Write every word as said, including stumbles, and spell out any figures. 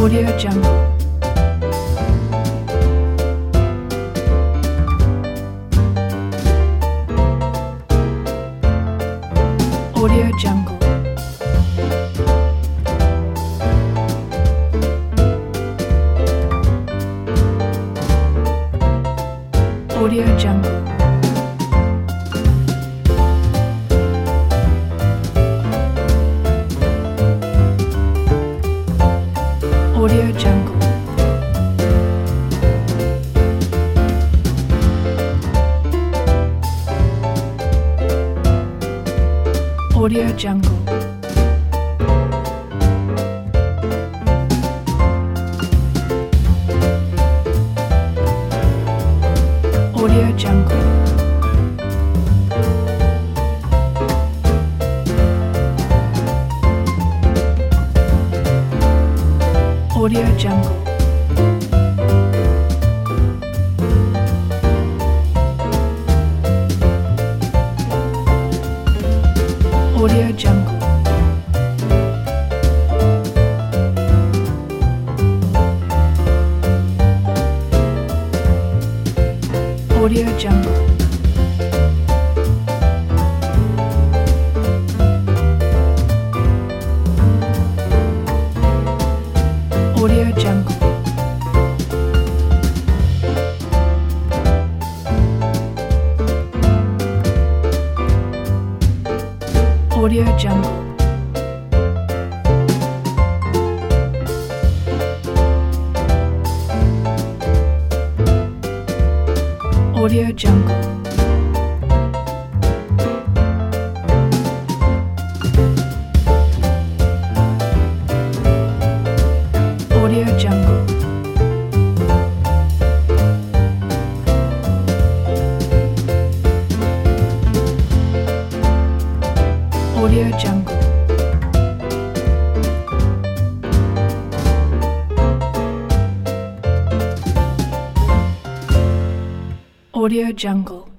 Audio Jungle. Audio Jungle. Audio Jungle. Audio Jungle. Audio Jungle. Audio Jungle. Audio Jungle. Audio Jungle. Audio Jungle. Audio Jungle. Audio Jungle. Audio Jungle. Audio Jungle. Audio Jungle. Audio Jungle.